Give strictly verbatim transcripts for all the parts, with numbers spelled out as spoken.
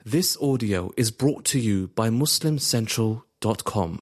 This audio is brought to you by Muslim Central dot com.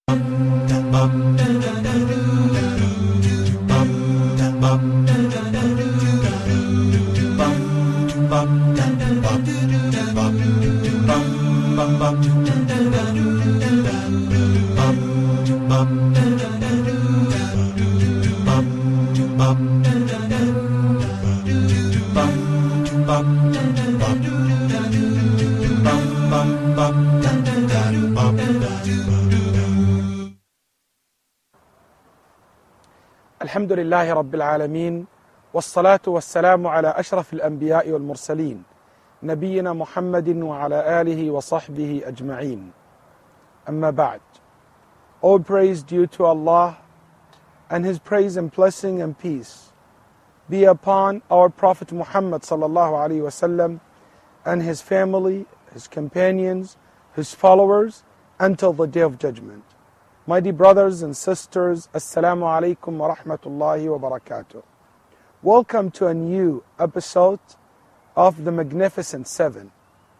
الحمد لله رب العالمين والصلاة والسلام على أشرف الأنبياء والمرسلين نبينا محمد وعلى آله وصحبه أجمعين. أما بعد. All praise due to Allah, and His praise and blessing and peace be upon our Prophet Muhammad sallallahu alaihi wasallam and his family, his companions, his followers until the Day of Judgment. My dear brothers and sisters, Assalamu alaikum wa rahmatullahi wa barakatuh. Welcome to a new episode of the Magnificent Seven.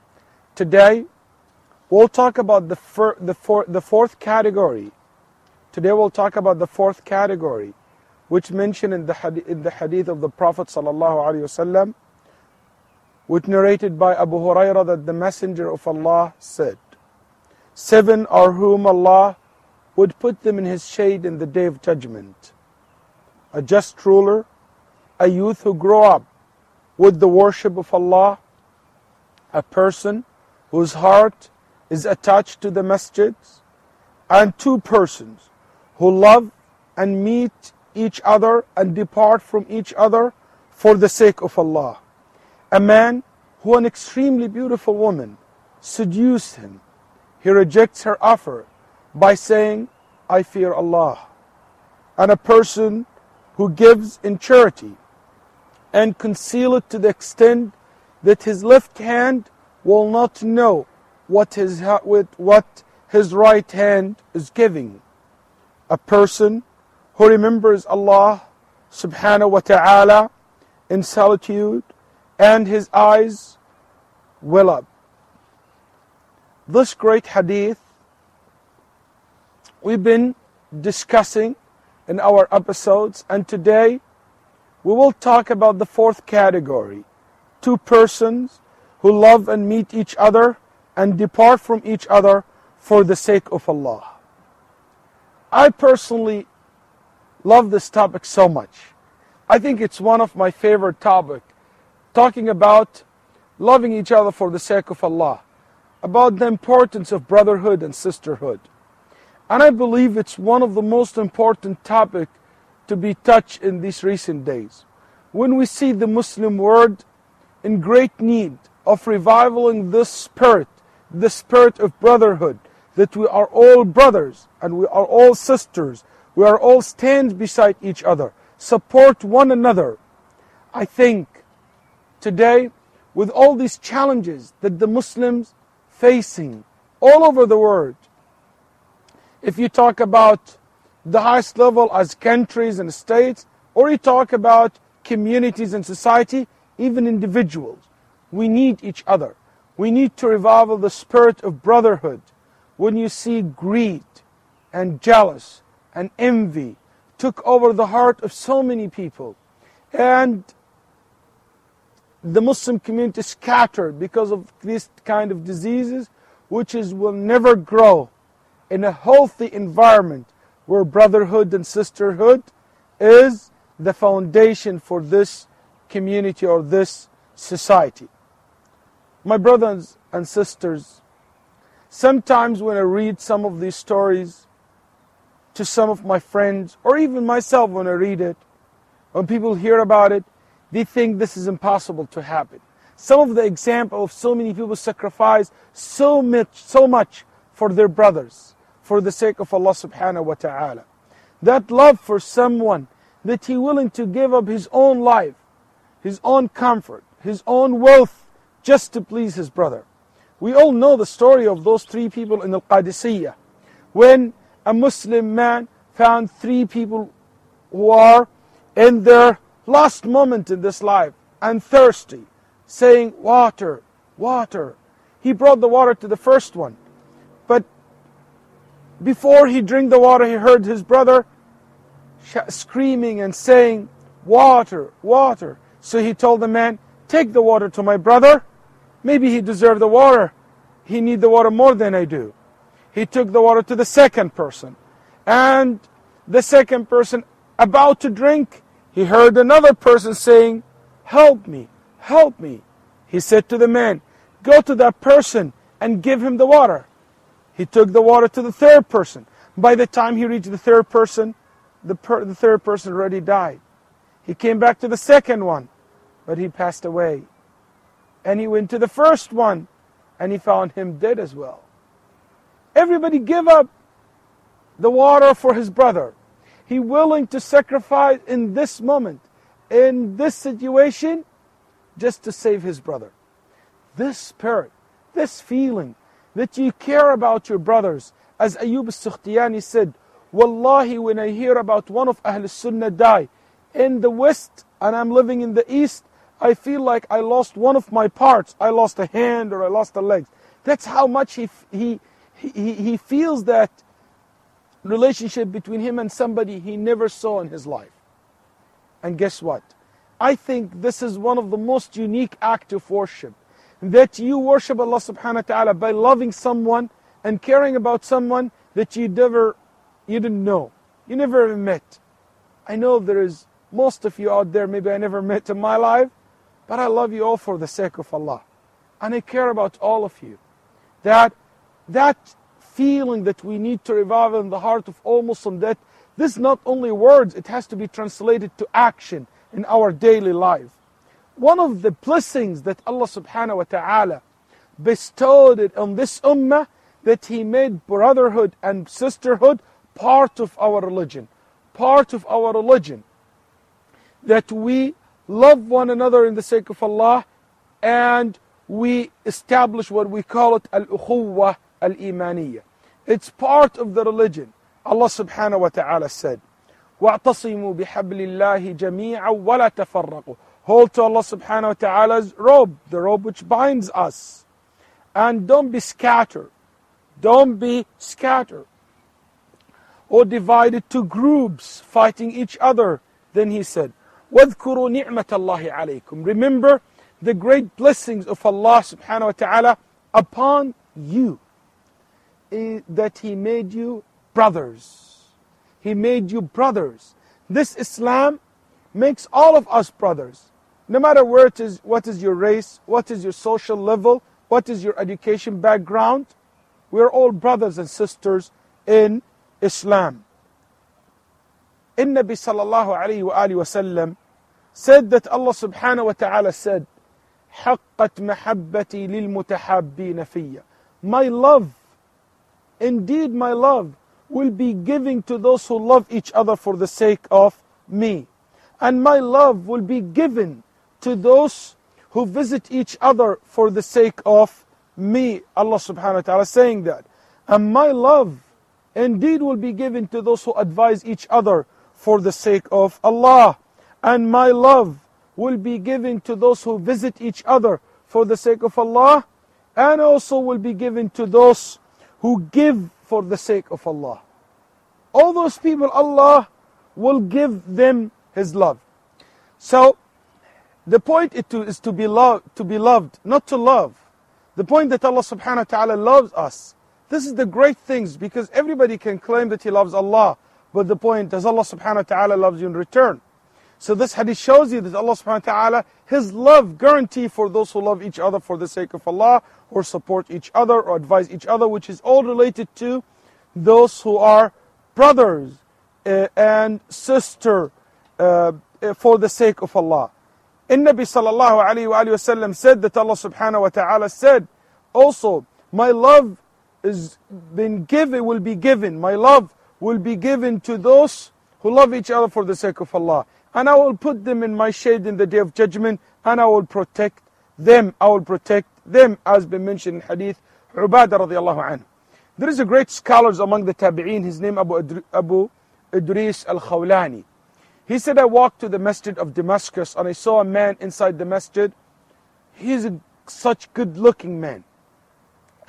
Today, we'll talk about the, fir- the, for- the fourth category. Today we'll talk about the fourth category, which mentioned in the, hadith, in the hadith of the Prophet sallallahu alaihi wasallam, which narrated by Abu Hurairah that the Messenger of Allah said, Seven are whom Allah would put them in His shade in the Day of Judgment: a just ruler, a youth who grew up with the worship of Allah, a person whose heart is attached to the masjids, and two persons who love and meet each other and depart from each other for the sake of Allah. A man who an extremely beautiful woman seduced him. He rejects her offer by saying, I fear Allah. And a person who gives in charity and conceal it to the extent that his left hand will not know what his, what his right hand is giving. A person who remembers Allah subhanahu wa ta'ala in solitude and his eyes well up. This great hadith we've been discussing in our episodes, and today we will talk about the fourth category: two persons who love and meet each other and depart from each other for the sake of Allah. I personally love this topic so much. I think it's one of my favorite topics, talking about loving each other for the sake of Allah, about the importance of brotherhood and sisterhood. And I believe it's one of the most important topics to be touched in these recent days, when we see the Muslim world in great need of reviving this spirit, the spirit of brotherhood, that we are all brothers and we are all sisters, we are all stand beside each other, support one another. I think today, with all these challenges that the Muslims facing all over the world, if you talk about the highest level as countries and states, or you talk about communities and society, even individuals, we need each other. We need to revive the spirit of brotherhood. When you see greed and jealous and envy took over the heart of so many people, and the Muslim community scattered because of this kind of diseases, which is will never grow in a healthy environment where brotherhood and sisterhood is the foundation for this community or this society. My brothers and sisters, sometimes when I read some of these stories to some of my friends, or even myself when I read it, when people hear about it, they think this is impossible to happen. Some of the example of so many people sacrifice so much, so much for their brothers, for the sake of Allah subhanahu wa ta'ala. That love for someone, that he willing to give up his own life, his own comfort, his own wealth, just to please his brother. We all know the story of those three people in Al-Qadisiyah, when a Muslim man found three people who are in their last moment in this life and thirsty, saying, water, water. he brought the water to the first one. But before he drank the water, he heard his brother screaming and saying, water, water. So he told the man, take the water to my brother. Maybe he deserves the water. He needs the water more than I do. He took the water to the second person. And the second person, about to drink, he heard another person saying, help me, help me. He said to the man, go to that person and give him the water. He took the water to the third person. By the time he reached the third person, the, per the third person already died. He came back to the second one, but he passed away. And he went to the first one, and he found him dead as well. Everybody give up the water for his brother. He willing to sacrifice in this moment, in this situation, just to save his brother. This spirit, this feeling that you care about your brothers. As Ayyub al-Sukhtiyani said, Wallahi, when I hear about one of Ahl Sunnah die in the West and I'm living in the East, I feel like I lost one of my parts. I lost a hand or I lost a leg. That's how much he, he, he, he feels that relationship between him and somebody he never saw in his life. And guess what? I think this is one of the most unique acts of worship. That you worship Allah subhanahu wa ta'ala by loving someone and caring about someone that you never, you didn't know. You never even met. I know there is most of you out there, maybe I never met in my life, but I love you all for the sake of Allah. And I care about all of you. That, that feeling that we need to revive in the heart of all Muslims, that this is not only words, it has to be translated to action in our daily life. One of the blessings that Allah subhanahu wa ta'ala bestowed it on this ummah, that He made brotherhood and sisterhood part of our religion. Part of our religion. That we love one another in the sake of Allah, and we establish what we call it al-ukhuwah al-imaniyah. It's part of the religion. Allah subhanahu wa ta'ala said, وَاعْتَصِمُوا بِحَبْلِ اللَّهِ جَمِيعًا وَلَا تَفَرَّقُوا. Hold to Allah subhanahu wa ta'ala's robe, the robe which binds us. And don't be scattered. Don't be scattered. Or divided to groups, fighting each other. Then he said, وَاذْكُرُوا نِعْمَةَ اللَّهِ عَلَيْكُمْ. Remember the great blessings of Allah subhanahu wa ta'ala upon you. That He made you brothers. He made you brothers. This Islam makes all of us brothers. No matter where it is, what is your race, what is your social level, what is your education background, we're all brothers and sisters in Islam. In Nabi sallallahu alayhi wa alihi wa sallam said that Allah subhanahu wa ta'ala said, حَقَّتْ مَحَبَّتِي لِلْمُتَحَابِّينَ فِيَّ. My love, indeed my love, will be giving to those who love each other for the sake of me. And my love will be given to those who visit each other for the sake of me. Allah subhanahu wa ta'ala saying that. And my love indeed will be given to those who advise each other for the sake of Allah. And my love will be given to those who visit each other for the sake of Allah. And also will be given to those who give for the sake of Allah. All those people, Allah will give them His love. So, the point is to, is to be loved, to be loved, not to love. The point that Allah subhanahu wa ta'ala loves us. This is the great things, because everybody can claim that he loves Allah. But the point, does Allah subhanahu wa ta'ala loves you in return? So this hadith shows you that Allah subhanahu wa ta'ala, His love guarantee for those who love each other for the sake of Allah, or support each other, or advise each other, which is all related to those who are brothers uh, and sister uh, for the sake of Allah. In Nabi sallallahu alayhi wa sallam said that Allah subhanahu wa ta'ala said, also, my love is been given, will be given, my love will be given to those who love each other for the sake of Allah. And I will put them in my shade in the day of judgment, and I will protect them, I will protect them, as been mentioned in hadith, Ubadah radiallahu anhu. There is a great scholar among the tabi'een, his name Abu, Idri, Abu Idris al-Khawlani. He said, I walked to the masjid of Damascus and I saw a man inside the masjid. He's a such good looking man.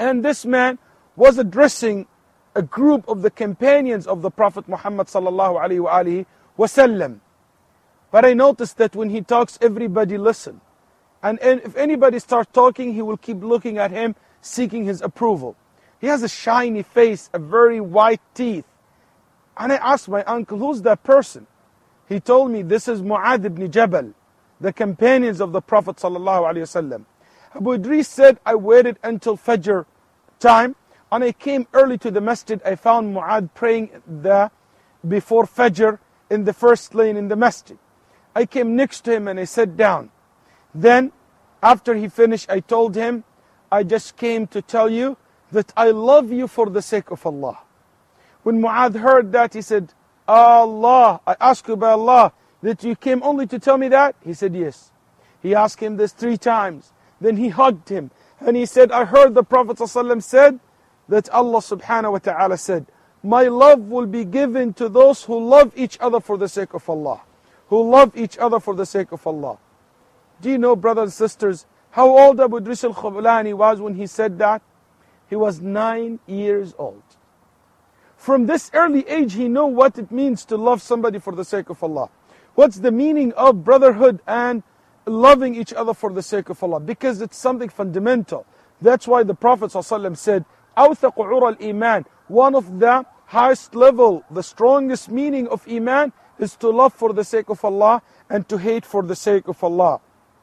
And this man was addressing a group of the companions of the Prophet Muhammad sallallahu alaihi wasallam. But I noticed that when he talks, everybody listen. And if anybody starts talking, he will keep looking at him, seeking his approval. He has a shiny face, a very white teeth. And I asked my uncle, who's that person? He told me, this is Mu'adh ibn Jabal, the companions of the Prophet sallallahu alaihi wasallam. Abu Idris said, I waited until Fajr time, and I came early to the masjid. I found Mu'adh praying the, before Fajr in the first lane in the masjid. I came next to him and I sat down. Then, after he finished, I told him, I just came to tell you that I love you for the sake of Allah. When Mu'adh heard that, he said, Allah, I ask you by Allah, that you came only to tell me that? He said, yes. He asked him this three times. Then he hugged him. And he said, I heard the Prophet ﷺ said that Allah subhanahu wa ta'ala said, my love will be given to those who love each other for the sake of Allah. Who love each other for the sake of Allah. Do you know, brothers and sisters, how old Abu Idris al-Khawlani was when he said that? He was nine years old. From this early age, he knew what it means to love somebody for the sake of Allah. What's the meaning of brotherhood and loving each other for the sake of Allah? Because it's something fundamental. That's why the Prophet ﷺ said, أَوْثَقُ عُرَى الْإِيمَانِ, one of the highest level, the strongest meaning of Iman is to love for the sake of Allah and to hate for the sake of Allah.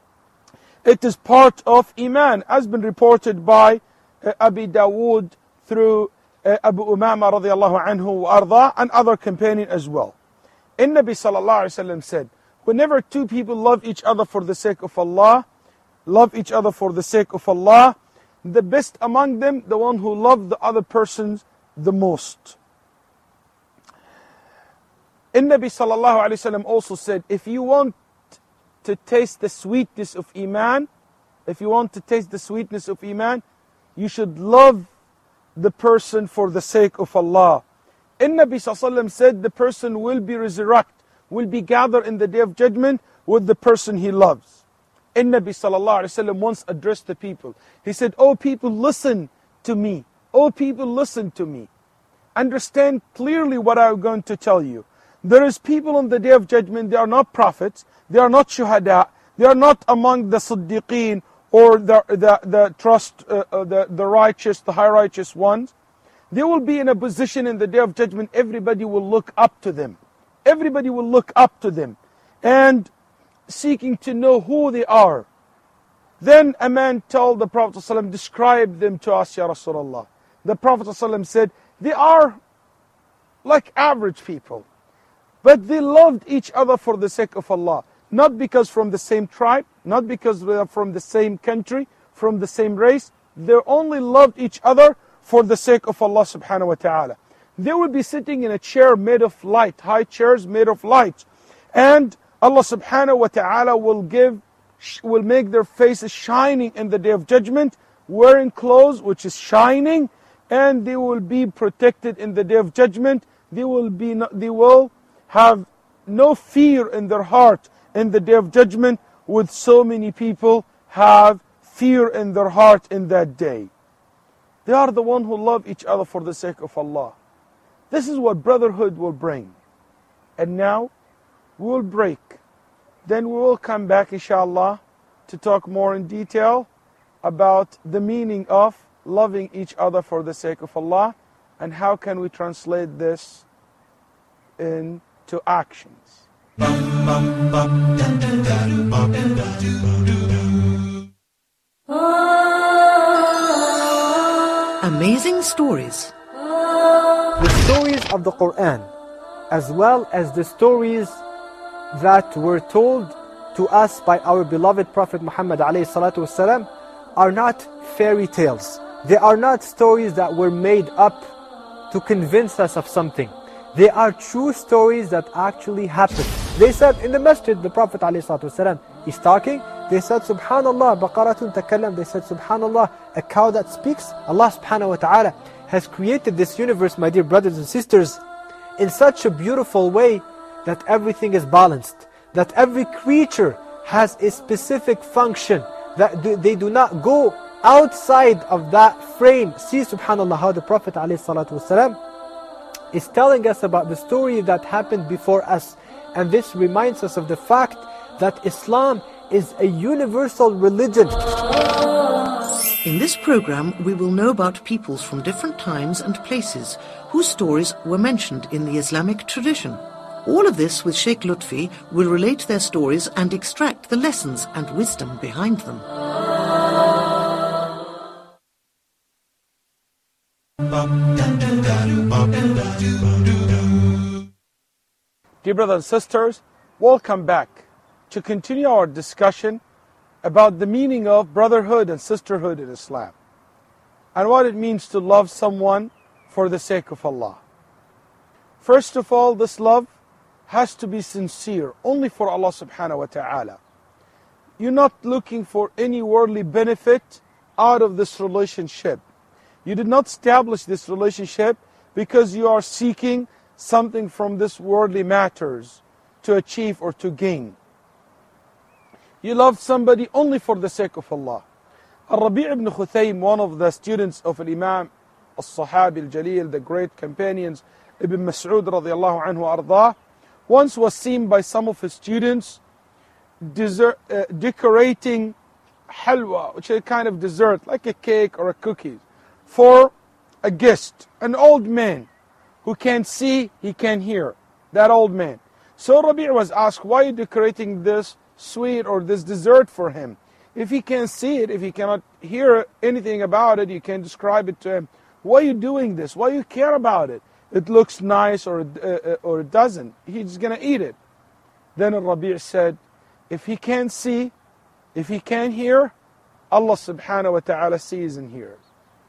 It is part of Iman, as been reported by uh, Abi Dawood through uh, Abu Umama radiallahu anhu wa arda, and other companion as well. And Nabi sallallahu alayhi wa sallam said, whenever two people love each other for the sake of Allah, love each other for the sake of Allah, the best among them, the one who loved the other persons the most. And Nabi sallallahu alayhi wa sallam also said, if you want to taste the sweetness of Iman, if you want to taste the sweetness of Iman, you should love the person for the sake of Allah. And Nabi sallallahu alayhi wa sallam said, the person will be resurrected, will be gathered in the day of judgment with the person he loves. And Nabi sallallahu alayhi wa sallam once addressed the people. He said, oh people, listen to me. Oh people, listen to me. Understand clearly what I'm going to tell you. There is people on the day of judgment, they are not prophets, they are not shuhada, they are not among the siddiqeen or the, the, the trust, uh, uh, the, the righteous, the high righteous ones. They will be in a position in the day of judgment, everybody will look up to them. Everybody will look up to them and seeking to know who they are. Then a man told the Prophet ﷺ, describe them to us, Ya Rasulullah. The Prophet ﷺ said, they are like average people. But they loved each other for the sake of Allah. Not because from the same tribe, not because they are from the same country, from the same race. They only loved each other for the sake of Allah subhanahu wa ta'ala. They will be sitting in a chair made of light, high chairs made of light. And Allah subhanahu wa ta'ala will give, will make their faces shining in the day of judgment, wearing clothes which is shining, and they will be protected in the day of judgment. They will be, they will have no fear in their heart in the day of judgment, with so many people have fear in their heart in that day. They are the one who love each other for the sake of Allah. This is what brotherhood will bring. And now we will break. Then we will come back inshallah to talk more in detail about the meaning of loving each other for the sake of Allah and how can we translate this in to actions. Amazing stories. The stories of the Quran, as well as the stories that were told to us by our beloved Prophet Muhammad alayhi salatu wasalam, are not fairy tales. They are not stories that were made up to convince us of something. They are true stories that actually happened. They said in the masjid, the Prophet ﷺ is talking. They said, Subhanallah, baqaratun takallam. They said, Subhanallah, a cow that speaks. Allah subhanahu wa ta'ala has created this universe, my dear brothers and sisters, in such a beautiful way that everything is balanced. That every creature has a specific function. That they do not go outside of that frame, see subhanAllah how the Prophet ﷺ is telling us about the story that happened before us. And this reminds us of the fact that Islam is a universal religion. In this program, we will know about peoples from different times and places whose stories were mentioned in the Islamic tradition. All of this with Sheikh Lutfi will relate their stories and extract the lessons and wisdom behind them. Dear brothers and sisters, welcome back to continue our discussion about the meaning of brotherhood and sisterhood in Islam and what it means to love someone for the sake of Allah. First of all, this love has to be sincere, only for Allah subhanahu wa ta'ala. You're not looking for any worldly benefit out of this relationship. You did not establish this relationship because you are seeking something from this worldly matters to achieve or to gain. You love somebody only for the sake of Allah. Al-Rabi' ibn Khuthaym, one of the students of Imam al-Sahabi al-Jalil, the great companions, Ibn Mas'ud radiyallahu anhu ardah, once was seen by some of his students dessert, uh, decorating halwa, which is a kind of dessert, like a cake or a cookie, for a guest, an old man who can't see, he can hear, that old man. So Rabi' was asked, why are you decorating this sweet or this dessert for him? If he can't see it, if he cannot hear anything about it, you can describe it to him. Why are you doing this? Why do you care about it? It looks nice or, uh, or it doesn't. He's going to eat it. Then Rabi' said, if he can't see, if he can't hear, Allah subhanahu wa ta'ala sees and hears.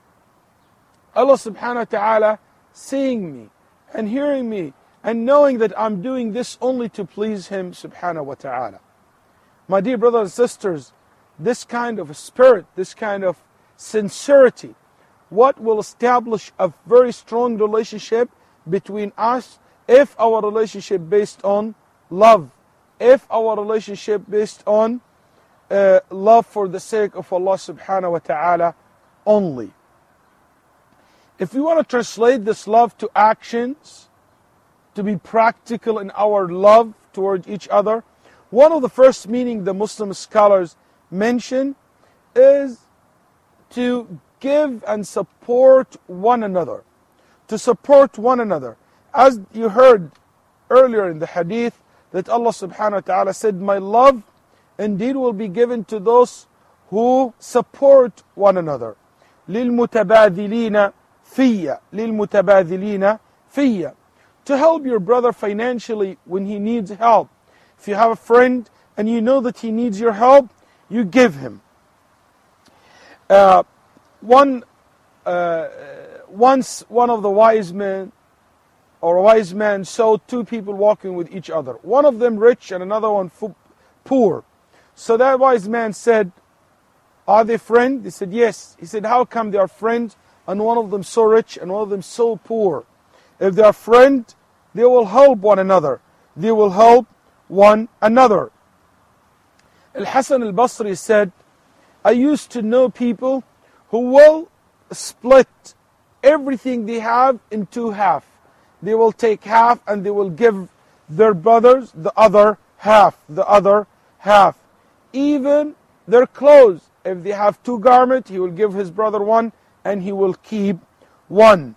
Allah subhanahu wa ta'ala seeing me and hearing me and knowing that I'm doing this only to please Him subhanahu wa ta'ala. My dear brothers and sisters, this kind of spirit, this kind of sincerity, what will establish a very strong relationship between us if our relationship based on love, if our relationship based on uh, love for the sake of Allah subhanahu wa ta'ala only. If we want to translate this love to actions, to be practical in our love toward each other, one of the first meaning the Muslim scholars mention is to give and support one another. To support one another. As you heard earlier in the hadith, that Allah subhanahu wa ta'ala said, my love indeed will be given to those who support one another. لِلْمُتَبَاذِلِينَ فِيَّ لِلْمُتَبَاذِلِينَ فِيَّ To help your brother financially when he needs help. If you have a friend and you know that he needs your help, you give him. Uh, one, uh, once one of the wise men or a wise man saw two people walking with each other. One of them rich and another one poor. So that wise man said, are they friends? They said, yes. He said, how come they are friends and one of them so rich and one of them so poor? If they are friends, they will help one another. They will help one another. Al-Hasan al-Basri said, I used to know people who will split everything they have in two half. They will take half and they will give their brothers the other half, the other half. Even their clothes, if they have two garments, he will give his brother one and he will keep one.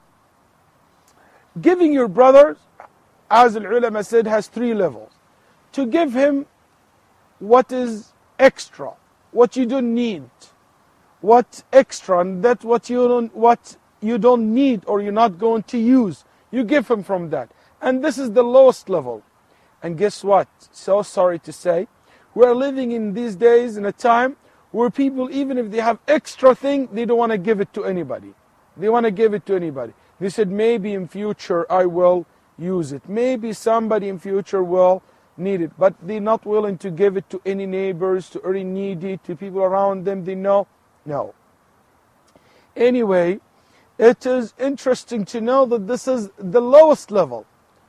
Giving your brothers, as the ulama said, has three levels. To give him what is extra, what you don't need, what extra, and that what you don't, what you don't need or you're not going to use, you give him from that. And this is the lowest level. And guess what? So sorry to say, we are living in these days in a time where people, even if they have extra thing, they don't want to give it to anybody. They want to give it to anybody. They said, maybe in future I will use it. Maybe somebody in future will need it. But they're not willing to give it to any neighbors, to any needy, to people around them they know. No. Anyway, it is interesting to know that this is the lowest level.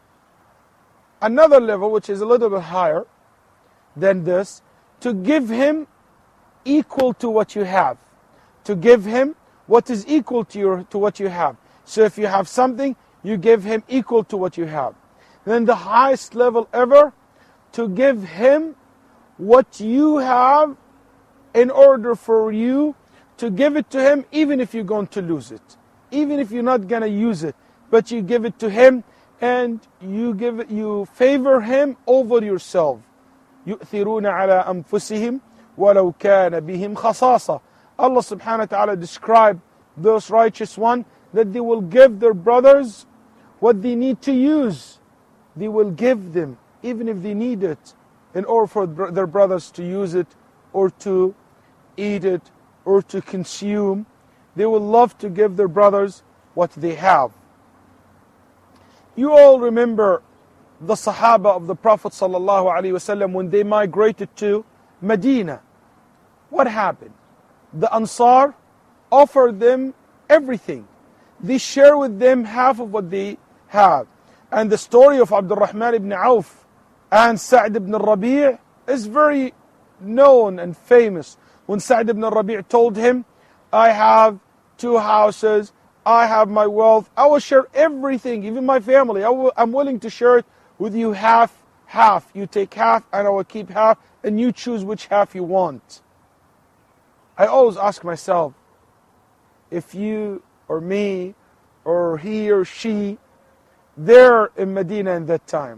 Another level, which is a little bit higher than this, to give him equal to what you have. to give him what is equal to, your, to what you have. So if you have something, you give him equal to what you have. Then the highest level ever, to give him what you have in order for you to give it to him, even if you're going to lose it. Even if you're not going to use it, but you give it to him and you give it, you favor him over yourself. يُؤْثِرُونَ عَلَىٰ أَنفُسِهِمْ وَلَوْ كَانَ بِهِمْ خَصَاصَةً. Allah subhanahu wa ta'ala described those righteous ones that they will give their brothers what they need to use. They will give them, even if they need it, in order for their brothers to use it, or to eat it, or to consume. They will love to give their brothers what they have. You all remember the Sahaba of the Prophet sallallahu alaihi wasallam when they migrated to Medina. What happened? The Ansar offered them everything. They share with them half of what they have. And the story of Abdul Rahman ibn Auf and Sa'd ibn Rabi' is very known and famous. When Sa'd ibn Rabi' told him, I have two houses, I have my wealth, I will share everything, even my family. I will, I'm willing to share it with you half, half. You take half and I will keep half, and you choose which half you want. I always ask myself, if you or me or he or she, they're in Medina in that time,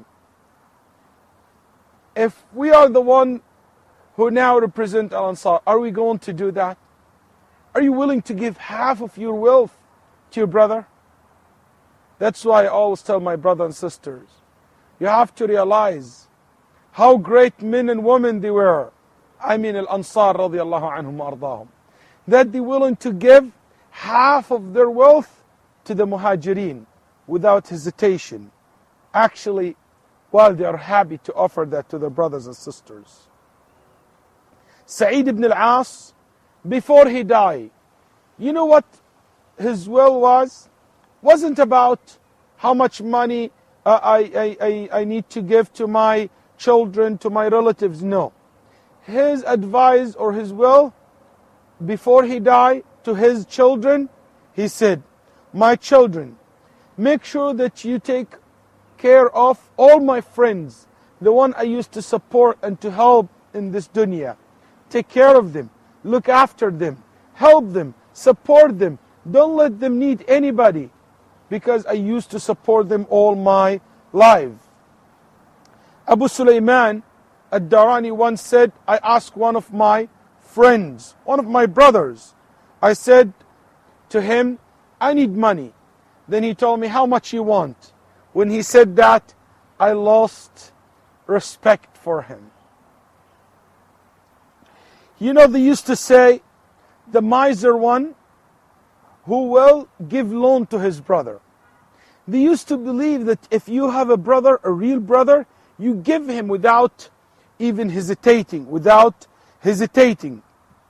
if we are the one who now represent Al-Ansar, are we going to do that? Are you willing to give half of your wealth to your brother? That's why I always tell my brothers and sisters, you have to realize how great men and women they were. I mean Al-Ansar radiallahu anhum ardahum. That they willing to give half of their wealth to the Muhajirin without hesitation. Actually, while they are happy to offer that to their brothers and sisters. Sa'id ibn al-As, before he died, you know what his will was? Wasn't about how much money uh, I, I, I, I need to give to my children, to my relatives. No. His advice or his will, before he died, to his children, he said, my children, make sure that you take care of all my friends, the one I used to support and to help in this dunya. Take care of them, look after them, help them, support them. Don't let them need anybody, because I used to support them all my life. Abu Sulaiman Ad-Darani once said, I asked one of my friends, one of my brothers, I said to him, I need money. Then he told me, how much you want? When he said that, I lost respect for him. You know, they used to say, the miser one who will give loan to his brother. They used to believe that if you have a brother, a real brother, you give him without even hesitating, without hesitating.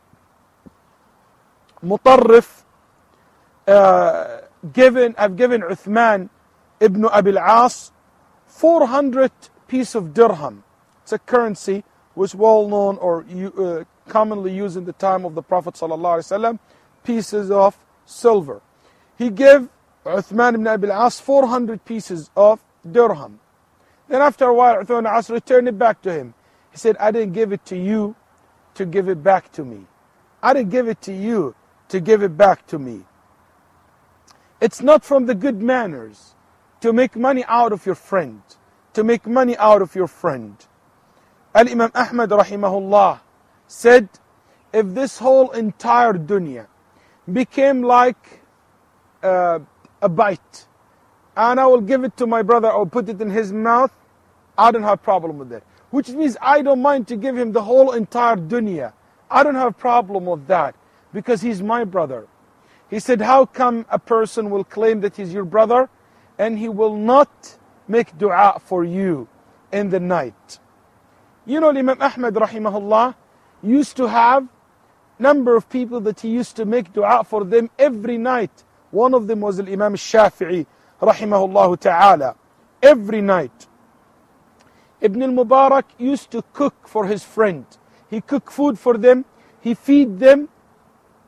Mutarrif, uh, given, I've given Uthman ibn Abi al-As four hundred piece of dirham. It's a currency was well known or uh, commonly used in the time of the Prophet ﷺ, pieces of silver. He gave Uthman ibn Abi al-As four hundred pieces of dirham. Then after a while, Uthman ibn al-As returned it back to him. He said, I didn't give it to you to give it back to me. I didn't give it to you to give it back to me. It's not from the good manners to make money out of your friend, to make money out of your friend. Al-Imam Ahmad rahimahullah said, if this whole entire dunya became like uh, a bite, and I will give it to my brother, I will put it in his mouth, I don't have a problem with that. Which means I don't mind to give him the whole entire dunya. I don't have a problem with that, because he's my brother. He said, how come a person will claim that he's your brother, and he will not make dua for you in the night? You know, Imam Ahmad rahimahullah used to have number of people that he used to make dua for them every night. One of them was Imam Shafi'i rahimahullah ta'ala. Every night. Ibn al-Mubarak used to cook for his friend. He cooked food for them. He feed them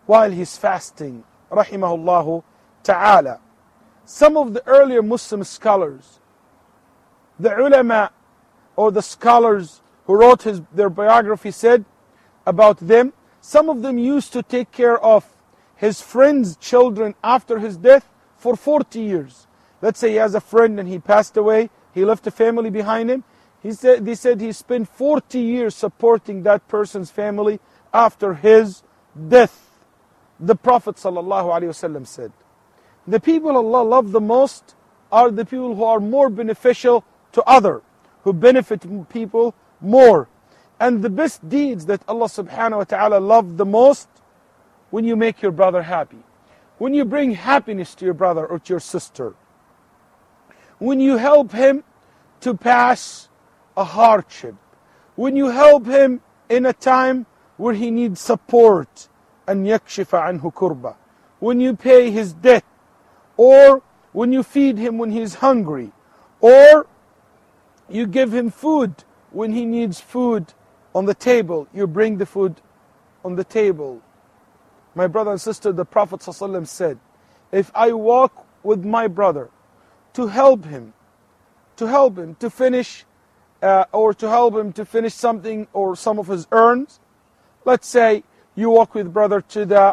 while he's fasting, rahimahullahu ta'ala. Some of the earlier Muslim scholars, the ulama or the scholars who wrote his, their biography said about them, some of them used to take care of his friends' children after his death for forty years. Let's say he has a friend and he passed away, he left a family behind him. He said, they said he spent forty years supporting that person's family after his death. The Prophet ﷺ said, the people Allah love the most are the people who are more beneficial to others, who benefit people more. And the best deeds that Allah subhanahu wa ta'ala love the most, when you make your brother happy, when you bring happiness to your brother or to your sister, when you help him to pass a hardship, when you help him in a time where he needs support, and yakshifa anhu kurba, when you pay his debt, or when you feed him when he's hungry, or you give him food when he needs food on the table, you bring the food on the table. My brother and sister, the Prophet ﷺ said, if I walk with my brother to help him, to help him to finish, uh, or to help him to finish something or some of his earns, let's say you walk with brother to the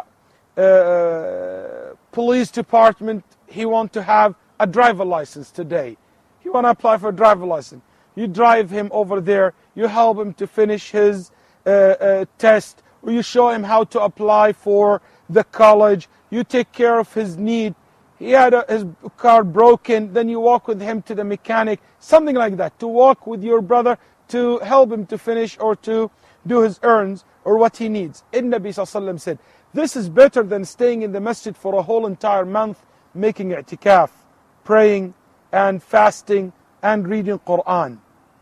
uh, police department, he want to have a driver license today. He want to apply for a driver license. You drive him over there, you help him to finish his uh, uh, test, or you show him how to apply for the college, you take care of his need. He had a, his car broken, then you walk with him to the mechanic, something like that. To walk with your brother to help him to finish or to do his earns or what he needs. And Nabi sallallahu alaihi wasallam said, this is better than staying in the masjid for a whole entire month, making i'tikaf, praying and fasting and reading Quran.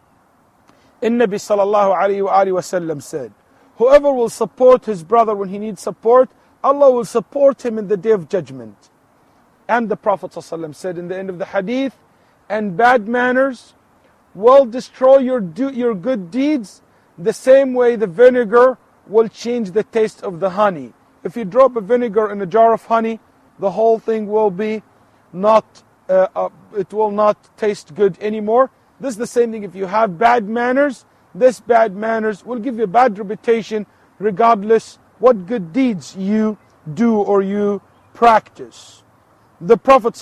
And Nabi sallallahu alaihi wasallam said, whoever will support his brother when he needs support, Allah will support him in the day of judgment. And the Prophet ﷺ said in the end of the hadith, and bad manners will destroy your, do, your good deeds the same way the vinegar will change the taste of the honey. If you drop a vinegar in a jar of honey, the whole thing will be not, uh, uh, it will not taste good anymore. This is the same thing. If you have bad manners, this bad manners will give you a bad reputation regardless what good deeds you do or you practice. The Prophet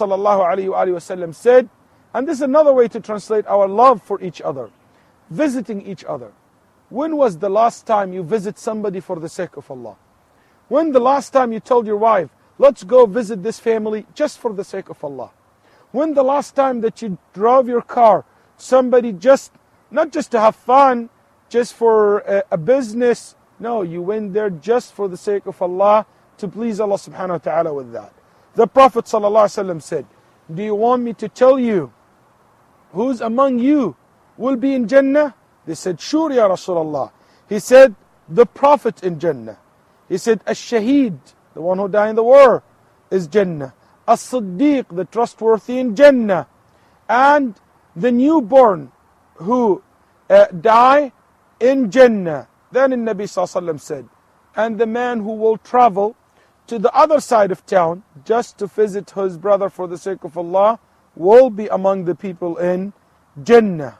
ﷺ said, and this is another way to translate our love for each other, visiting each other. When was the last time you visit somebody for the sake of Allah? When the last time you told your wife, let's go visit this family just for the sake of Allah? When the last time that you drove your car, somebody just, not just to have fun, just for a, a business, no, you went there just for the sake of Allah, to please Allah subhanahu wa ta'ala with that. The Prophet ﷺ said, do you want me to tell you who's among you will be in Jannah? They said, sure ya Rasulullah. He said, the Prophet in Jannah. He said, Ash-Shaheed, the one who died in the war, is Jannah. As-Siddiq, the trustworthy, in Jannah. And the newborn who uh, die in Jannah. Then the Nabi ﷺ said, and the man who will travel to the other side of town just to visit his brother for the sake of Allah will be among the people in Jannah.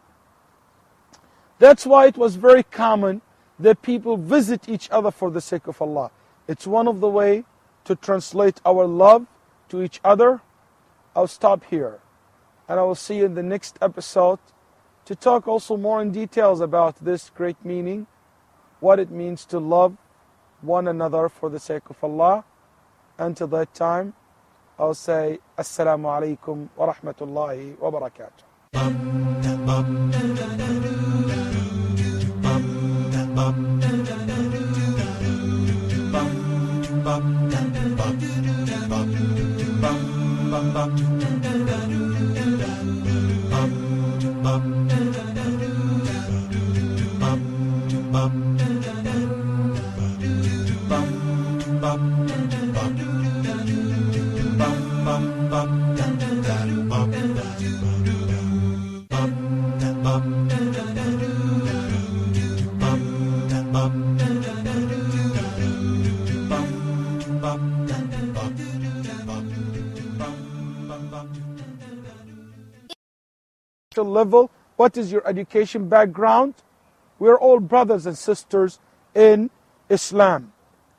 That's why it was very common that people visit each other for the sake of Allah. It's one of the ways to translate our love to each other. I'll stop here and I will see you in the next episode to talk also more in details about this great meaning, what it means to love one another for the sake of Allah. Until that time, I'll say Assalamu alaikum wa rahmatullahi wa barakatuh. Bum level, what is your education background? We're all brothers and sisters in Islam.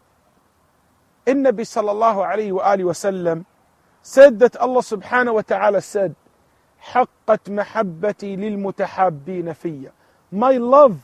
In Nabi sallallahu alayhi wa alihi wa sallam said that Allah subhanahu wa ta'ala said, حَقَّتْ مَحَبَّتِي لِلْمُتَحَابِّينَ فِيَّ. My love,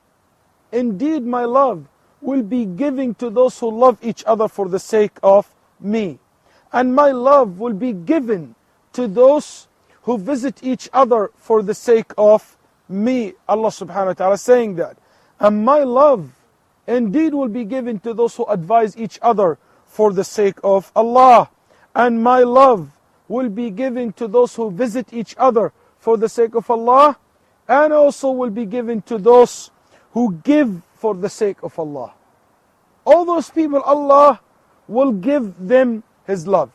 indeed my love, will be giving to those who love each other for the sake of me. And my love will be given to those who visit each other for the sake of me. Allah subhanahu wa ta'ala saying that. And my love indeed will be given to those who advise each other for the sake of Allah. And my love will be given to those who visit each other for the sake of Allah. And also will be given to those who give for the sake of Allah. All those people, Allah will give them His love.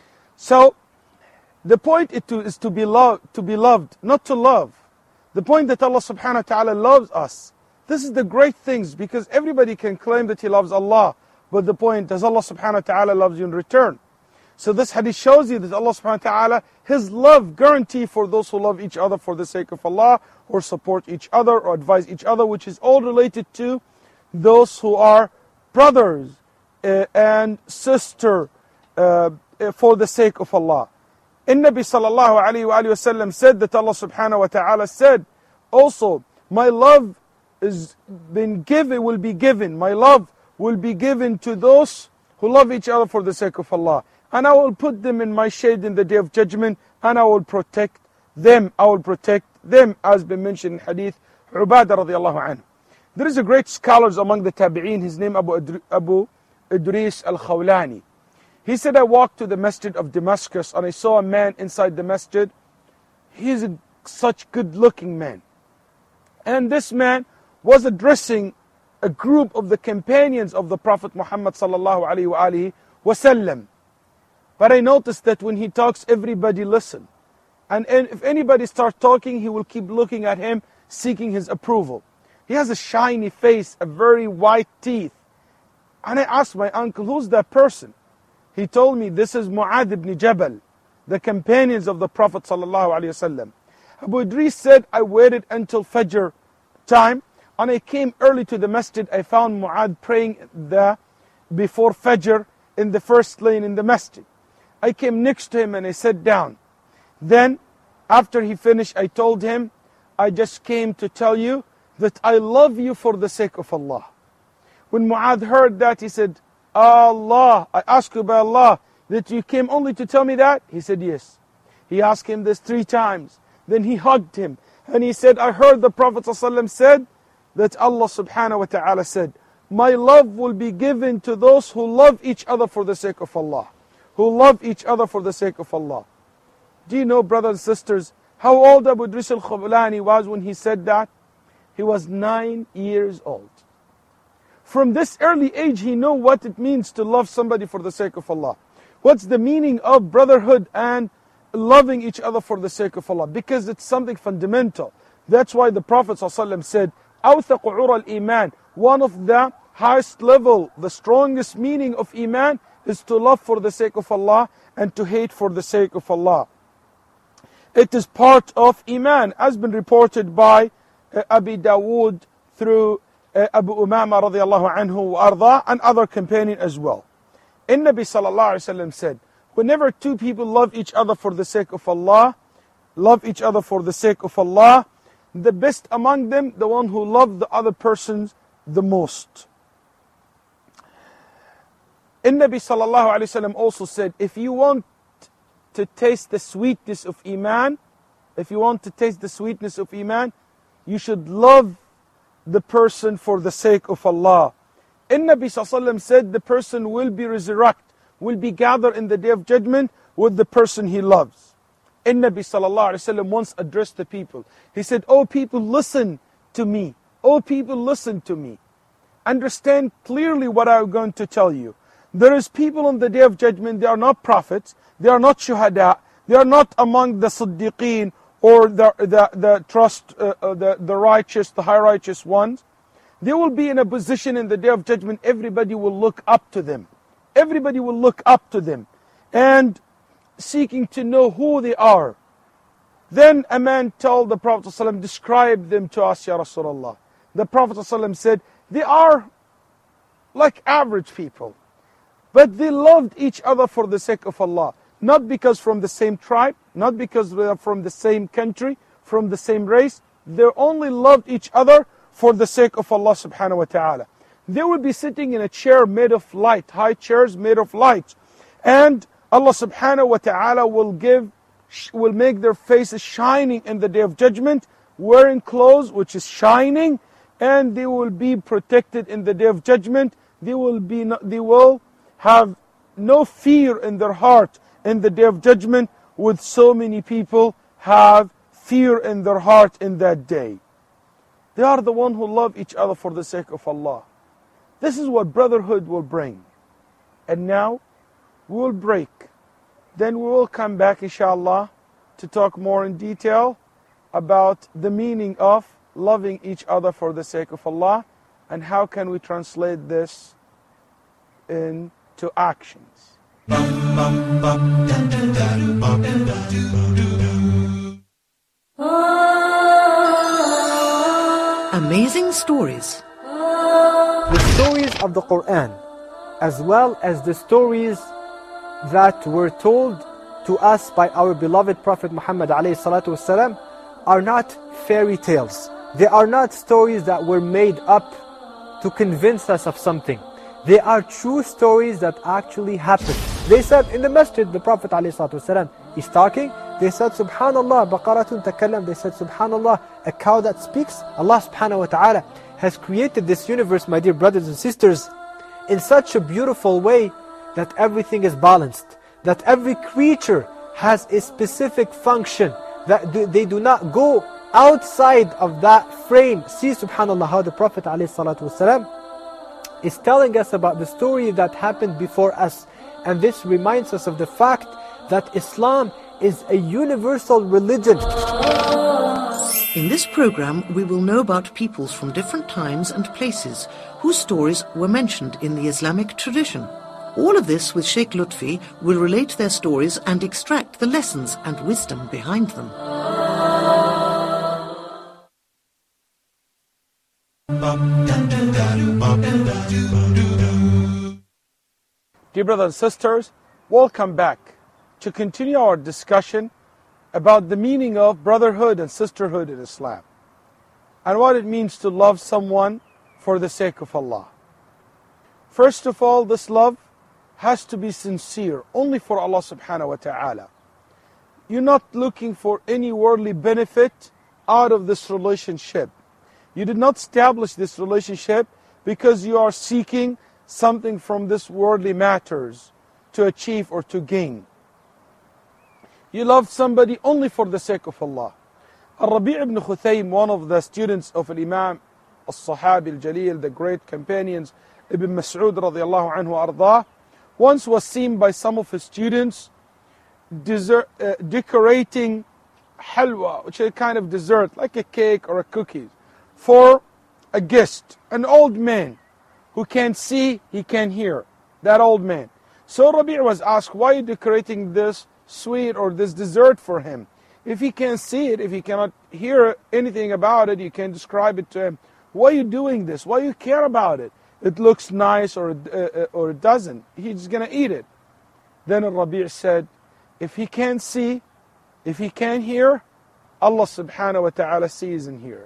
So, the point is to, is to be loved, to be loved, not to love. The point that Allah subhanahu wa ta'ala loves us. This is the great things, because everybody can claim that he loves Allah. But the point, does Allah subhanahu wa ta'ala loves you in return? So this hadith shows you that Allah subhanahu wa ta'ala, His love guarantee for those who love each other for the sake of Allah, or support each other, or advise each other, which is all related to those who are brothers uh, and sister uh, for the sake of Allah. In Nabi sallallahu alayhi wa sallam said that Allah subhanahu wa ta'ala said, also, my love is been given, will be given, my love will be given to those who love each other for the sake of Allah. And I will put them in my shade in the day of judgment, and I will protect them, I will protect them, as been mentioned in hadith Ubadah radiallahu anhu. There is a great scholar among the tabi'een, his name Abu, Idri, Abu Idris al-Khawlani. He said, I walked to the masjid of Damascus and I saw a man inside the masjid. He is a, such good looking man. And this man was addressing a group of the companions of the Prophet Muhammad sallallahu alaihi wa alihi wasallam. But I noticed that when he talks, everybody listen. And if anybody starts talking, he will keep looking at him, seeking his approval. He has a shiny face, a very white teeth. And I asked my uncle, who's that person? He told me, this is Mu'adh ibn Jabal, the companions of the Prophet sallallahu alaihi wasallam. Abu Idris said, I waited until Fajr time, and I came early to the masjid. I found Mu'adh praying the, before Fajr in the first lane in the masjid. I came next to him and I sat down. Then, after he finished, I told him, I just came to tell you that I love you for the sake of Allah. When Mu'adh heard that, he said, Allah, I ask you by Allah, that you came only to tell me that? He said, yes. He asked him this three times. Then he hugged him. And he said, I heard the Prophet ﷺ said that Allah subhanahu wa ta'ala said, my love will be given to those who love each other for the sake of Allah. Who love each other for the sake of Allah. Do you know, brothers and sisters, how old Abu Idris al-Khawlani was when he said that? He was nine years old. From this early age, he knew what it means to love somebody for the sake of Allah. What's the meaning of brotherhood and loving each other for the sake of Allah? Because it's something fundamental. That's why the Prophet ﷺ said, أَوْثَقُ عُرَى الْإِيمَانِ. One of the highest level, the strongest meaning of Iman is to love for the sake of Allah and to hate for the sake of Allah. It is part of Iman, as been reported by uh, Abi Dawood through uh, Abu Umama radiallahu anhu wa arda, and other companion as well. In Nabi sallallahu alayhi wa sallam said, whenever two people love each other for the sake of Allah, love each other for the sake of Allah, the best among them, the one who loved the other persons the most. In Nabi sallallahu alayhi wa sallam also said, if you want to taste the sweetness of Iman, if you want to taste the sweetness of Iman, you should love the person for the sake of Allah. In Nabi sallallahu alayhi wa sallam said, the person will be resurrected, will be gathered in the day of judgment with the person he loves. In Nabi sallallahu alayhi wa sallam once addressed the people. He said, oh people, listen to me. Oh people, listen to me. Understand clearly what I'm going to tell you. There is people on the day of judgment, they are not prophets, they are not shuhada, they are not among the siddiqeen or the, the, the trust, uh, uh, the, the righteous, the high righteous ones. They will be in a position in the day of judgment, everybody will look up to them. Everybody will look up to them. And seeking to know who they are. Then a man told the Prophet ﷺ, describe them to us, Ya Rasulullah. The Prophet ﷺ said, they are like average people, but they loved each other for the sake of Allah. Not because from the same tribe, not because they are from the same country, from the same race. They only loved each other for the sake of Allah subhanahu wa ta'ala. They will be sitting in a chair made of light, high chairs made of light. And Allah subhanahu wa ta'ala will give, will make their faces shining in the day of judgment, wearing clothes which is shining, and they will be protected in the day of judgment. They will be, they will have no fear in their heart in the day of judgment, with so many people have fear in their heart in that day. They are the one who love each other for the sake of Allah. This is what brotherhood will bring. And now we will break. Then we will come back, inshallah, to talk more in detail about the meaning of loving each other for the sake of Allah, and how can we translate this into actions. Amazing stories. The stories of the Quran, as well as the stories that were told to us by our beloved Prophet Muhammad alayhi salatu wasalam, are not fairy tales. They are not stories that were made up to convince us of something. They are true stories that actually happened. They said in the masjid, the Prophet ﷺ is talking. They said, Subhanallah, baqaratun takallam. They said, Subhanallah, a cow that speaks. Allah subhanahu wa ta'ala has created this universe, my dear brothers and sisters, in such a beautiful way that everything is balanced. That every creature has a specific function. That they do not go outside of that frame. See, subhanallah, how the Prophet ﷺ is telling us about the story that happened before us. And this reminds us of the fact that Islam is a universal religion. In this program, we will know about peoples from different times and places whose stories were mentioned in the Islamic tradition. All of this with Sheikh Lutfi will relate their stories and extract the lessons and wisdom behind them. Dear brothers and sisters, welcome back to continue our discussion about the meaning of brotherhood and sisterhood in Islam, and what it means to love someone for the sake of Allah. First of all, this love has to be sincere, only for Allah subhanahu wa ta'ala. You're not looking for any worldly benefit out of this relationship. You did not establish this relationship because you are seeking something from this worldly matters to achieve or to gain. You love somebody only for the sake of Allah. Al-Rabi' ibn Khuthaym, one of the students of Imam al-Sahabi al-Jalil, the great companions, Ibn Mas'ud radiyallahu anhu ardah, once was seen by some of his students dessert, uh, decorating halwa, which is a kind of dessert, like a cake or a cookie, for a guest, an old man who can't see, he can't hear, that old man. So Rabi' was asked, why are you decorating this sweet or this dessert for him? If he can't see it, if he cannot hear anything about it, you can describe it to him. Why are you doing this? Why do you care about it? It looks nice or, uh, or it doesn't. He's going to eat it. Then Rabi' said, if he can't see, if he can't hear, Allah subhanahu wa ta'ala sees and hears.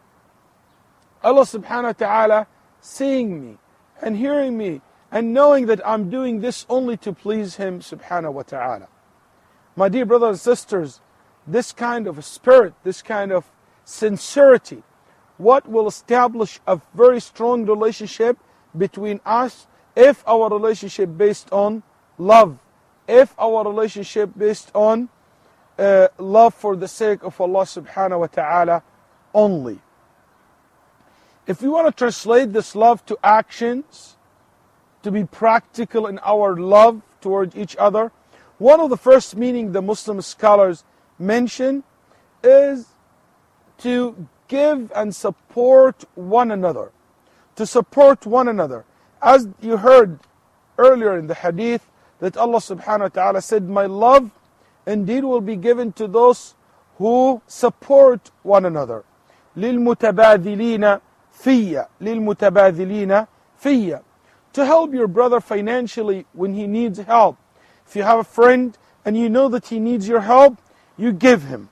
Allah subhanahu wa ta'ala seeing me and hearing me and knowing that I'm doing this only to please Him subhanahu wa ta'ala. My dear brothers and sisters, this kind of spirit, this kind of sincerity, what will establish a very strong relationship between us if our relationship based on love, if our relationship based on uh, love for the sake of Allah subhanahu wa ta'ala only. If we want to translate this love to actions, to be practical in our love toward each other, one of the first meaning the Muslim scholars mention is to give and support one another. To support one another. As you heard earlier in the hadith, that Allah subhanahu wa ta'ala said, my love indeed will be given to those who support one another. لِلْمُتَبَاذِلِينَ فِيَّ لِلْمُتَبَاذِلِينَ فِيَّ To help your brother financially when he needs help. If you have a friend and you know that he needs your help, you give him.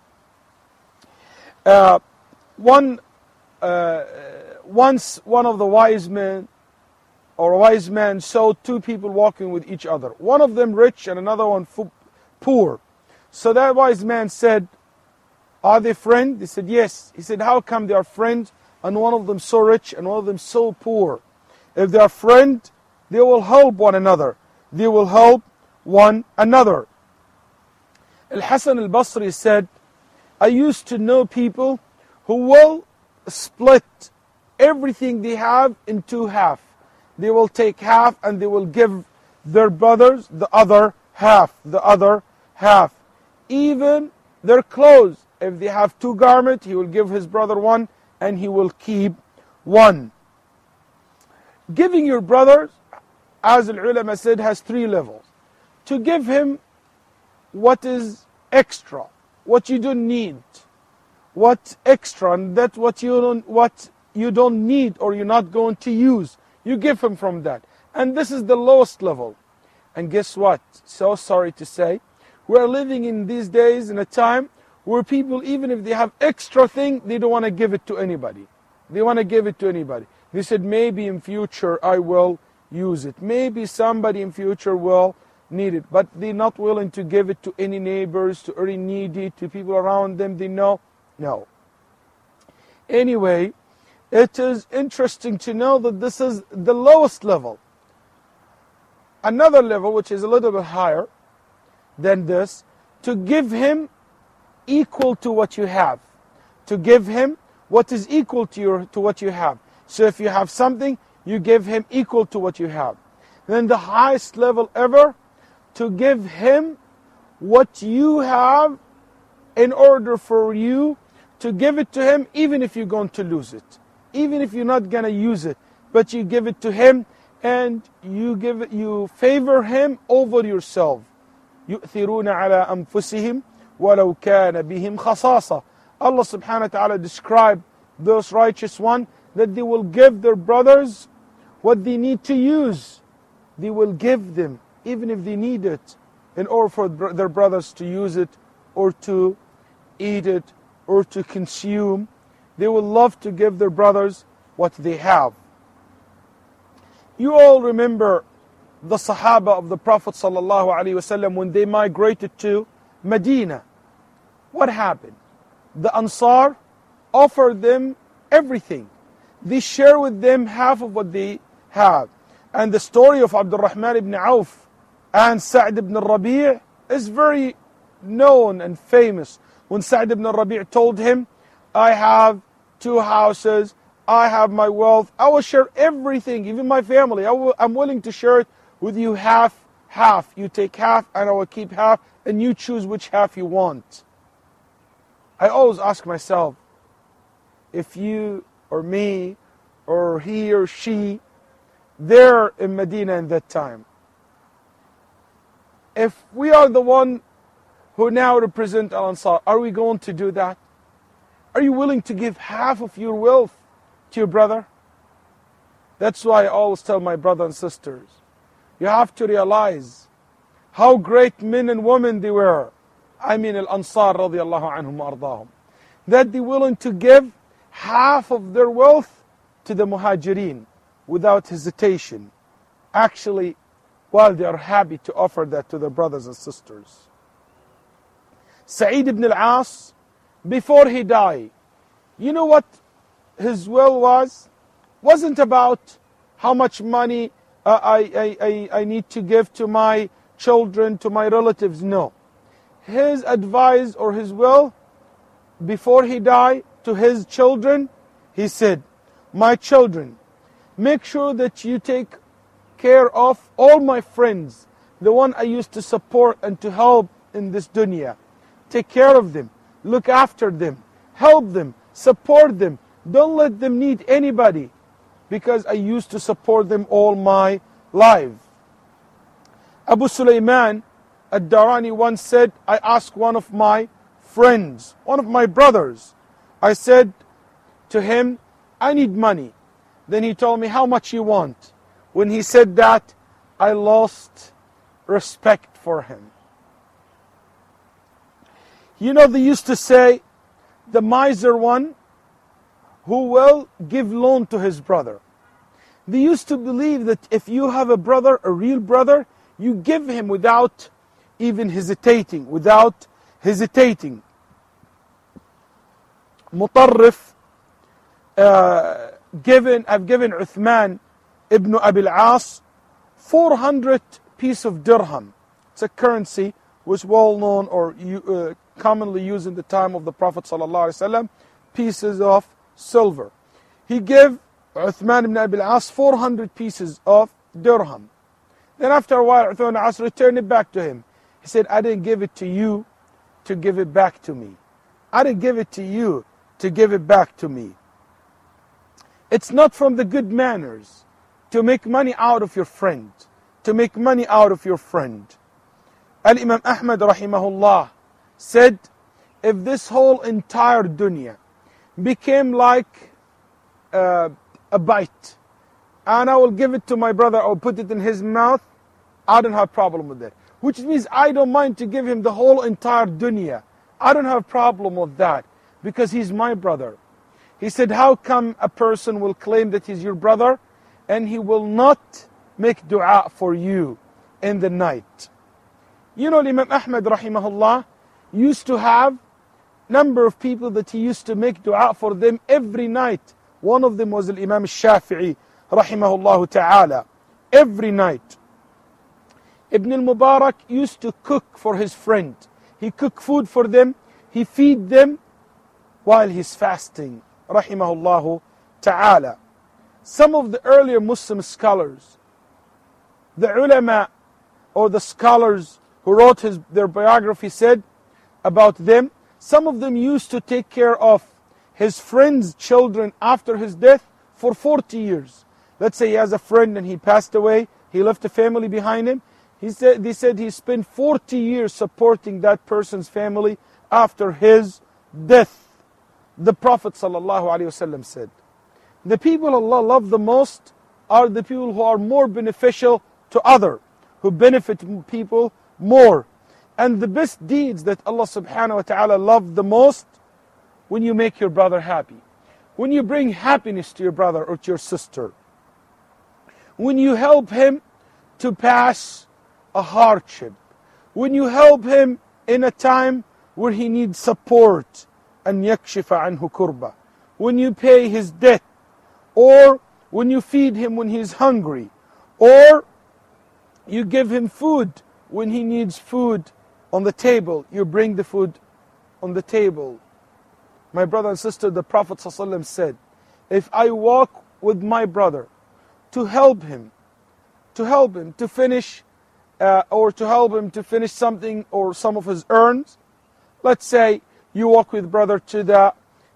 Uh, one, uh, once one of the wise men, or a wise man, saw two people walking with each other. One of them rich and another one poor. So that wise man said, are they friends? They said, yes. He said, how come they are friends and one of them so rich and one of them so poor? If they are friends, they will help one another. They will help one another. Al-Hasan al-Basri said, I used to know people who will split everything they have in two half. They will take half and they will give their brothers the other half, the other half. Even their clothes, if they have two garments, he will give his brother one and he will keep one. Giving your brothers, as al-ulama said, has three levels. To give him what is extra, what you don't need, what extra, and that's what you don't, what you don't need or you're not going to use. You give him from that. And this is the lowest level. And guess what? So sorry to say, we're living in these days in a time where people, even if they have extra thing, they don't want to give it to anybody. They want to give it to anybody. They said, maybe in future I will use it. Maybe somebody in future will need it. But they're not willing to give it to any neighbors, to any needy, to people around them they know. No. Anyway, it is interesting to know that this is the lowest level. Another level, which is a little bit higher than this, to give him equal to what you have. To give him what is equal to, your, to what you have. So if you have something, you give him equal to what you have. Then the highest level ever, to give him what you have in order for you to give it to him, even if you're going to lose it. Even if you're not going to use it, but you give it to him and you give it, you favor him over yourself. يُؤْثِرُونَ عَلَىٰ أَنفُسِهِمْ وَلَوْ كَانَ بِهِمْ خَصَاصَةً. Allah subhanahu wa ta'ala described those righteous ones that they will give their brothers what they need to use. They will give them, even if they need it, in order for their brothers to use it or to eat it or to consume. They will love to give their brothers what they have. You all remember the Sahaba of the Prophet ﷺ when they migrated to Medina. What happened? The Ansar offered them everything. They share with them half of what they have. And the story of Abdul Rahman ibn Auf and Sa'd ibn Rabi' is very known and famous. When Sa'd ibn Rabi' told him, I have two houses, I have my wealth, I will share everything, even my family. I will, I'm willing to share it with you half, half. You take half and I will keep half, and you choose which half you want. I always ask myself, if you or me or he or she, they're in Medina in that time, if we are the one who now represent Al-Ansar, are we going to do that? Are you willing to give half of your wealth to your brother? That's why I always tell my brothers and sisters, you have to realize how great men and women they were. I mean Al-Ansar radiallahu anhum wa ardahum. That they're willing to give half of their wealth to the Muhajirin without hesitation. Actually, while they are happy to offer that to their brothers and sisters. Sa'id ibn al-As, before he died, you know what his will was? Wasn't about how much money uh, I, I, I, I need to give to my children, to my relatives. No. His advice or his will, before he died, to his children, he said, my children, make sure that you take care of all my friends, the one I used to support and to help in this dunya. Take care of them. Look after them, help them, support them. Don't let them need anybody, because I used to support them all my life. Abu Sulaiman Ad-Darani once said, I asked one of my friends, one of my brothers, I said to him, I need money. Then he told me, how much you want? When he said that, I lost respect for him. You know, they used to say, the miser one who will give loan to his brother. They used to believe that if you have a brother, a real brother, you give him without even hesitating, without hesitating. Mutarrif, uh, given, I've given Uthman ibn Abi al-As four hundred piece of dirham. It's a currency was well known or uh, commonly used in the time of the Prophet ﷺ, pieces of silver. He gave Uthman ibn Abi al-As four hundred pieces of dirham. Then after a while, Uthman ibn As returned it back to him. He said, I didn't give it to you to give it back to me. I didn't give it to you to give it back to me. It's not from the good manners to make money out of your friend. To make money out of your friend. Al-Imam Ahmad rahimahullah said, if this whole entire dunya became like uh, a bite, and I will give it to my brother, I'll put it in his mouth, I don't have a problem with that. Which means I don't mind to give him the whole entire dunya. I don't have a problem with that, because he's my brother. He said, how come a person will claim that he's your brother, and he will not make dua for you in the night? You know, Imam Ahmad rahimahullah used to have number of people that he used to make dua for them every night. One of them was Imam Shafi'i rahimahullah ta'ala. Every night. Ibn al-Mubarak used to cook for his friend. He cooked food for them. He feed them while he's fasting. Rahimahullah ta'ala. Some of the earlier Muslim scholars, the ulama or the scholars who wrote his, their biography said about them, some of them used to take care of his friend's children after his death for forty years. Let's say he has a friend and he passed away, he left a family behind him. He said, they said he spent forty years supporting that person's family after his death. The Prophet ﷺ said, the people Allah love the most are the people who are more beneficial to others, who benefit people more. And the best deeds that Allah subhanahu wa ta'ala love the most, when you make your brother happy, when you bring happiness to your brother or to your sister, when you help him to pass a hardship, when you help him in a time where he needs support, and yakshifa anhu kurba, when you pay his debt, or when you feed him when he's hungry, or you give him food when he needs food on the table, you bring the food on the table. My brother and sister, the Prophet ﷺ said, if I walk with my brother to help him, to help him to finish, uh, or to help him to finish something or some of his earns, let's say you walk with brother to the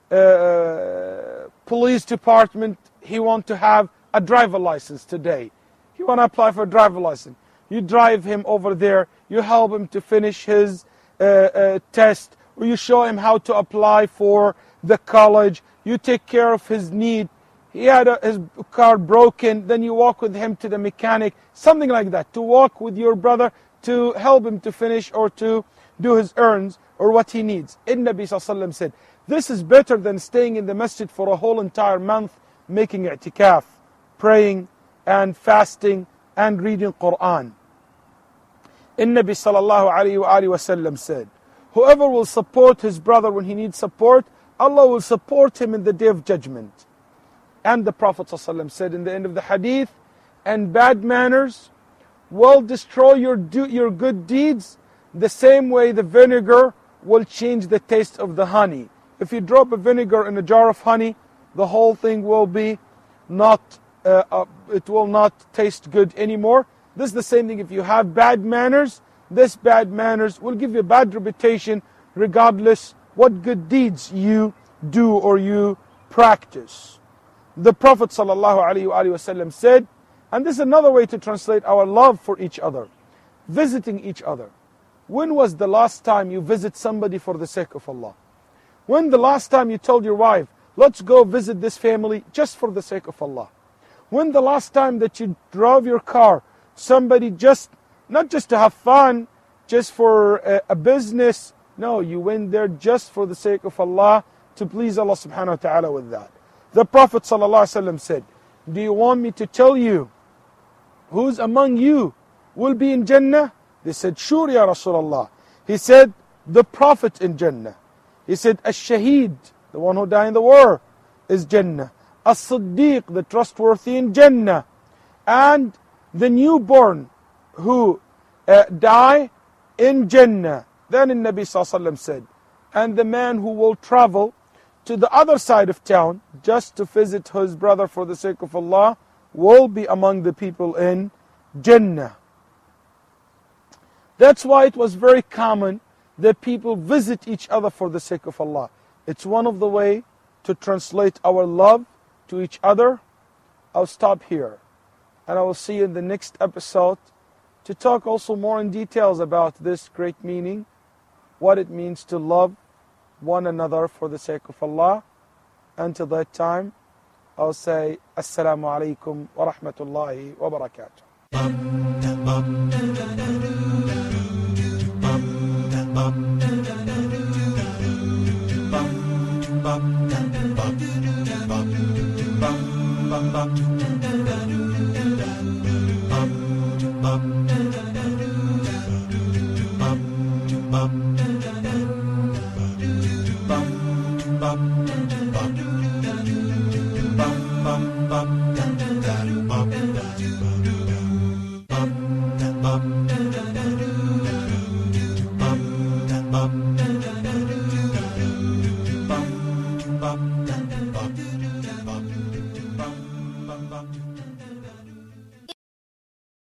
uh, police department, he wants to have a driver license today. He want to apply for a driver license. You drive him over there, you help him to finish his uh, uh, test, or you show him how to apply for the college, you take care of his need. He had a, his car broken, then you walk with him to the mechanic, something like that. To walk with your brother to help him to finish or to do his earns or what he needs. And Nabi sallallahu alaihi wasallam said, this is better than staying in the masjid for a whole entire month, making i'tikaf, praying and fasting and reading Quran. And Nabi sallallahu alaihi wasallam said, whoever will support his brother when he needs support, Allah will support him in the day of judgment. And the Prophet ﷺ said in the end of the hadith, and bad manners will destroy your, do, your good deeds the same way the vinegar will change the taste of the honey. If you drop a vinegar in a jar of honey, the whole thing will be not, uh, uh, it will not taste good anymore. This is the same thing. If you have bad manners, this bad manners will give you a bad reputation regardless what good deeds you do or you practice. The Prophet ﷺ said, and this is another way to translate our love for each other, visiting each other. when was the last time you visit somebody for the sake of Allah? When the last time you told your wife, let's go visit this family just for the sake of Allah? When the last time that you drove your car, somebody just, not just to have fun, just for a, a business, no, you went there just for the sake of Allah, to please Allah subhanahu wa ta'ala with that. The Prophet sallallahu alaihi wasallam said, do you want me to tell you who's among you will be in Jannah? They said, sure ya Rasulullah. He said, the Prophet in Jannah. He said, Ash-Shaheed, the one who died in the war, is Jannah. As-Siddiq, the trustworthy, in Jannah. And the newborn who uh, die in Jannah. Then the Nabi sallallahu alaihi wasallam said, and the man who will travel to the other side of town just to visit his brother for the sake of Allah will be among the people in Jannah. That's why it was very common that people visit each other for the sake of Allah. It's one of the ways to translate our love to each other. I'll stop here, and I will see you in the next episode to talk also more in details about this great meaning, what it means to love one another for the sake of Allah. Until that time, I'll say Assalamu alaikum wa rahmatullahi wa barakatuh. Bum, bum, bum, bum, bum, bum.